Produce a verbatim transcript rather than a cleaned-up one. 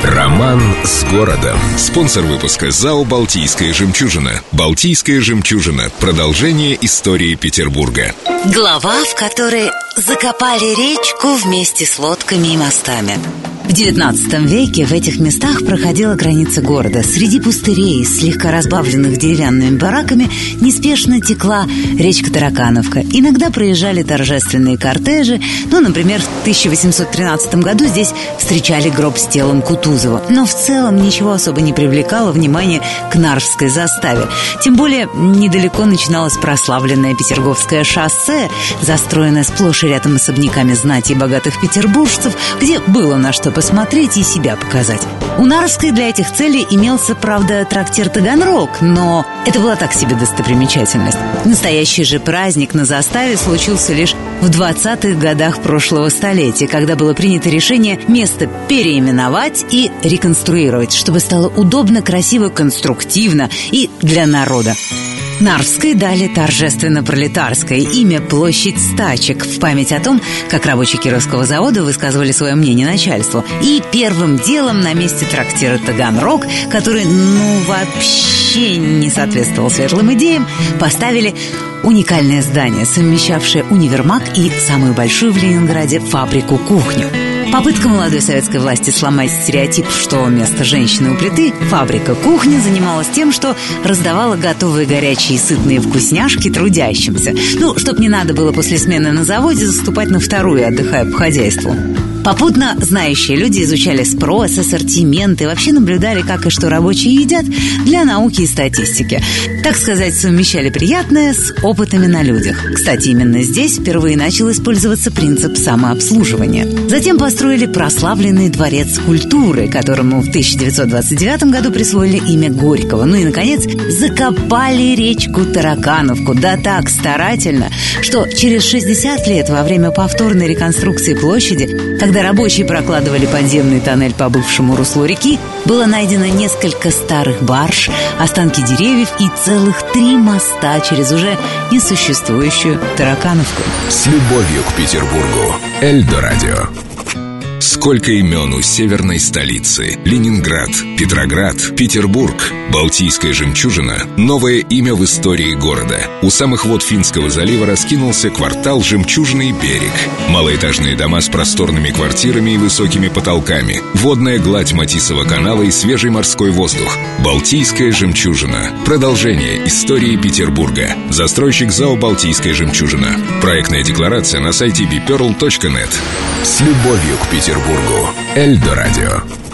Роман с городом. Спонсор выпуска ЗАО «Балтийская жемчужина». «Балтийская жемчужина». Продолжение истории Петербурга. Глава, в которой закопали речку вместе с лодками и мостами. В девятнадцатом веке в этих местах проходила граница города. Среди пустырей, слегка разбавленных деревянными бараками, неспешно текла речка Таракановка. Иногда проезжали торжественные кортежи. Ну, например, в тысяча восемьсот тринадцатом году здесь встречали гроб с телом Кутузова. Но в целом ничего особо не привлекало внимания к Нарвской заставе. Тем более недалеко начиналось прославленное Петерговское шоссе, застроенное сплошь и рядом особняками знати и богатых петербуржцев, где было на что посмотреть и себя показать. У Нарвской для этих целей имелся, правда, трактир «Таганрог», но это была так себе достопримечательность. Настоящий же праздник на заставе случился лишь в двадцатых годах прошлого столетия, когда было принято решение место переименовать и реконструировать, чтобы стало удобно, красиво, конструктивно и для народа. Нарвской дали торжественно-пролетарское имя «Площадь стачек» в память о том, как рабочие Кировского завода высказывали свое мнение начальству. И первым делом на месте трактира «Таганрог», который, ну, вообще не соответствовал светлым идеям, поставили уникальное здание, совмещавшее универмаг и самую большую в Ленинграде фабрику-кухню. Попытка молодой советской власти сломать стереотип, что место женщины у плиты, фабрика-кухня занималась тем, что раздавала готовые горячие и сытные вкусняшки трудящимся. Ну, чтоб не надо было после смены на заводе заступать на вторую, отдыхая по хозяйству. Попутно знающие люди изучали спрос, ассортимент и вообще наблюдали, как и что рабочие едят, для науки и статистики. Так сказать, совмещали приятное с опытами на людях. Кстати, именно здесь впервые начал использоваться принцип самообслуживания. Затем построили прославленный дворец культуры, которому в тысяча девятьсот двадцать девятом году присвоили имя Горького. Ну и, наконец, закопали речку Таракановку. Да так старательно, что через шестьдесят лет во время повторной реконструкции площади, когда Когда рабочие прокладывали подземный тоннель по бывшему руслу реки, было найдено несколько старых барж, останки деревьев и целых три моста через уже несуществующую Таракановку. С любовью к Петербургу. Эльдо радио. Сколько имен у северной столицы. Ленинград, Петроград, Петербург. Балтийская жемчужина – новое имя в истории города. У самых вод Финского залива раскинулся квартал «Жемчужный берег». Малоэтажные дома с просторными квартирами и высокими потолками. Водная гладь Матисова канала и свежий морской воздух. Балтийская жемчужина. Продолжение истории Петербурга. Застройщик ЗАО «Балтийская жемчужина». Проектная декларация на сайте би перл точка нет. С любовью к Петербургу. Эльдо радио.